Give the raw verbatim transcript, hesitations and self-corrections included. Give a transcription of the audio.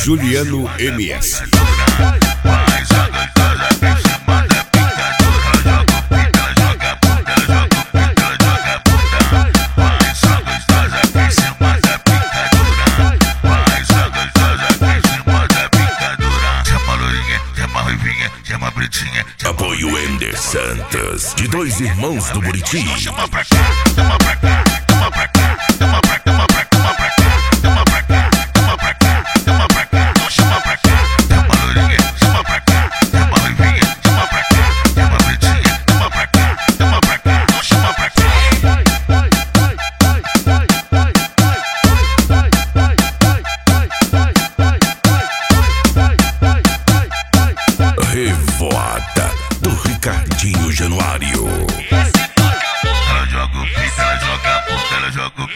Juliano M S. Apoio Ender Santos, de Dois Irmãos do Buriti. Chama pra cá, chama pra cá, chama pra cá, chama pra cá, chama pra cá, chama pra cá, chama pra cá, chama pra cá, chama pra cá, chama lourinha, chama pra cá, chama ruivinha, chama pra cá, chama pretinha, chama pra cá, chama pra cá, chama pra cá. Revoada do Ricardinho Januário. Ela joga o pique, ela joga a puta, ela joga o